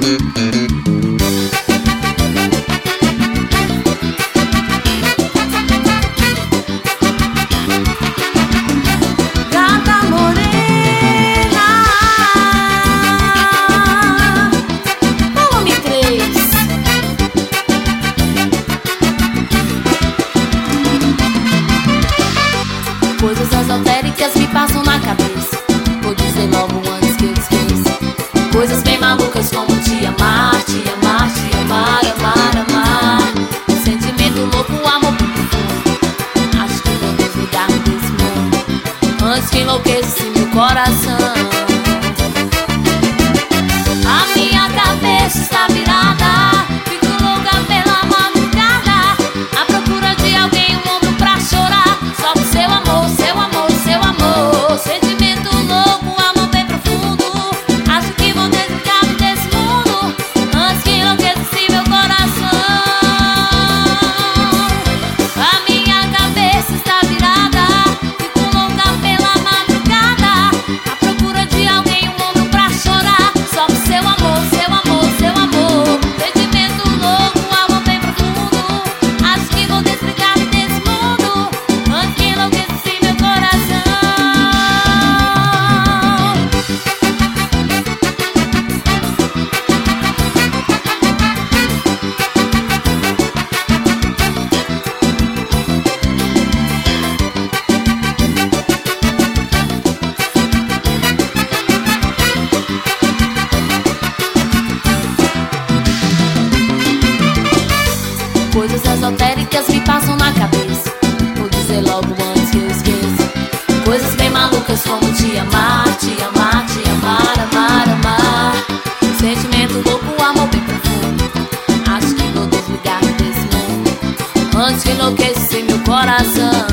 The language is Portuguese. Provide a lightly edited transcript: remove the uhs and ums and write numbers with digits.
Coisas esotéricas me passam na cabeça. Vou dizer logo antes que eu esqueça. Coisas bem malucas como te amar, te amar, te amar, amar, amar. Sentimento louco, amor profundo. Acho que vou desligar-me desse mundo antes que enlouqueça meu coração. A minha cabeça está virada, fico louca pela madrugada, à procura de alguém, um ombro pra chorar. Só pro seu amor, seu amor, seu amor. Sentimento louco, amor bem profundo. Acho que vou desligar-me desse mundo antes que enlouqueça meu coração. A minha cabeça está virada, fico louca pela madrugada, à procura de alguém, um ombro pra chorar. Só pro seu amor, seu amor, seu amor. Sentimento louco, amor bem profundo. Acho que vou desligar-me desse mundo antes que enlouqueça meu coração. Coisas esotéricas me passam na cabeça. Vou dizer logo antes que eu esqueça. Coisas bem malucas como te amar, te amar, te amar, amar, amar. Sentimento louco, amor bem profundo. Acho que vou desligar desse mundo antes que enlouqueça meu coração.